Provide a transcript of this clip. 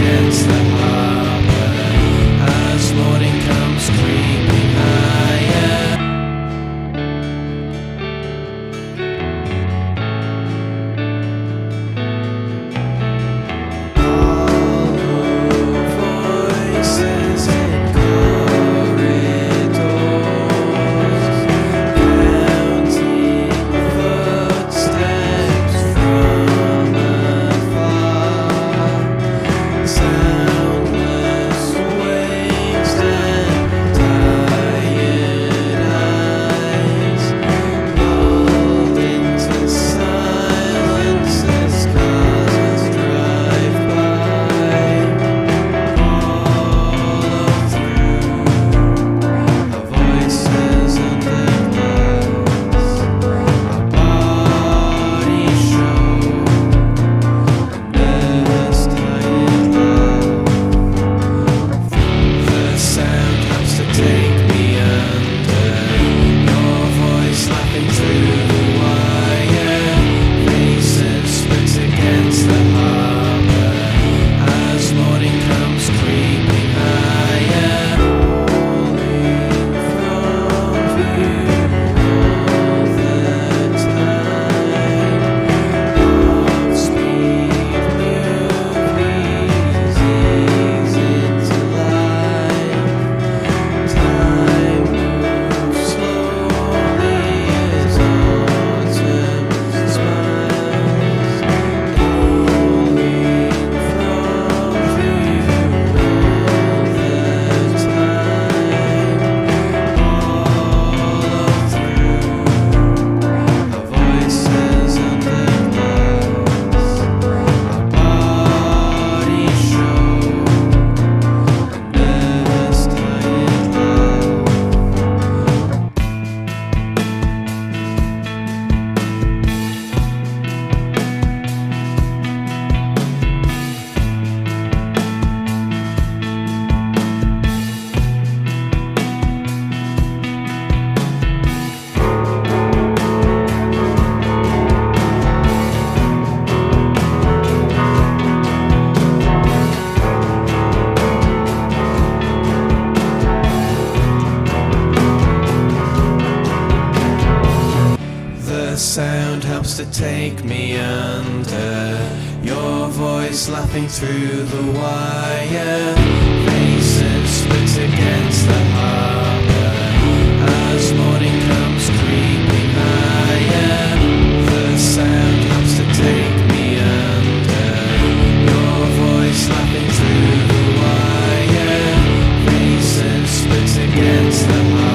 against the harbor as morning comes creeping higher. Voices in corridors, counting footsteps from afar, soundless waves and tired eyes, lulled into silence as cars drive by. Our voices and their glass, our bodies show a nervous tired laugh. The sound helps to take me under, your voice laughing through the wire. Faces split against the harbor as morning comes creeping higher. Falling from view all the time. Off-speed movies ease into life. Time moves slowly as autumn smiles. Falling from view all the time. All through our voices and their glass, our bodies show a nervous tired laugh. The sound helps to take me under, your voice laughing through the wire. Faces split against the harbor as morning comes creeping higher. The sound helps to take me under, your voice laughing through the wire. Faces split against the harbor.